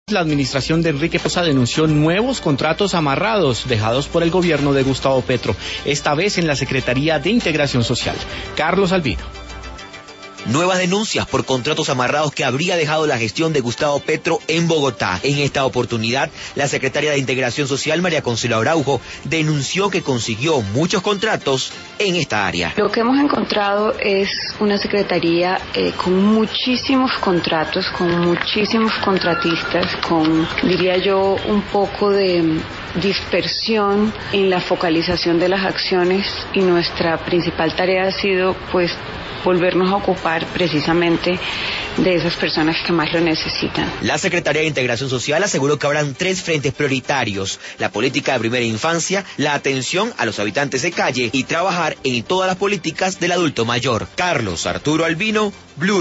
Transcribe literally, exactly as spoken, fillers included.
La administración de Enrique Poza denunció nuevos contratos amarrados dejados por el gobierno de Gustavo Petro, esta vez en la Secretaría de Integración Social. Carlos Albino. Nuevas denuncias por contratos amarrados que habría dejado la gestión de Gustavo Petro en Bogotá. En esta oportunidad, la secretaria de Integración Social, María Consuelo Araujo, denunció que consiguió muchos contratos en esta área. Lo que hemos encontrado es una secretaría eh, con muchísimos contratos, con muchísimos contratistas, con, diría yo, un poco de dispersión en la focalización de las acciones, y nuestra principal tarea ha sido, pues, volvernos a ocupar precisamente de esas personas que más lo necesitan. La Secretaría de Integración Social aseguró que habrán tres frentes prioritarios: la política de primera infancia, la atención a los habitantes de calle y trabajar en todas las políticas del adulto mayor. Carlos Arturo Albino, Blue.